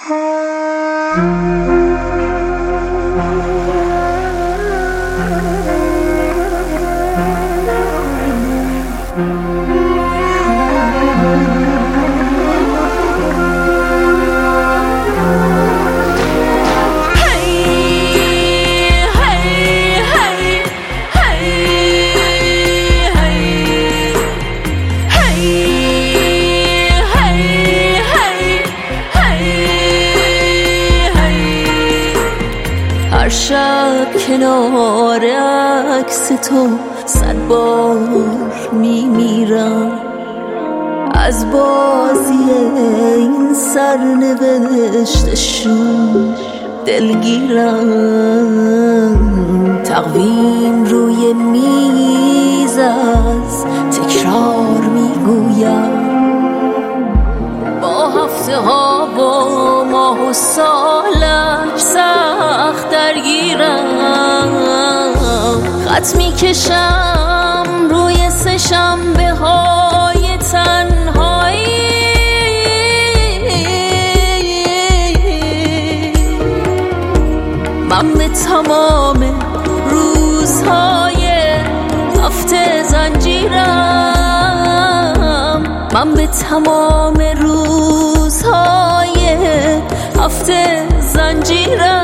هر شب کنار عکس تو 100 بار میمیرم، از بازی این سرنوشتشون دلگیرم. تقویم روی میز از تکرار میگویم، با هفته ها و ماه و سالش سخت درگیرم. خط میکشم روی 3 شنبه های تنهایی، من به تمام روزهای هفته زنجیرم، من به تمام روزهای هفته زنجیرم.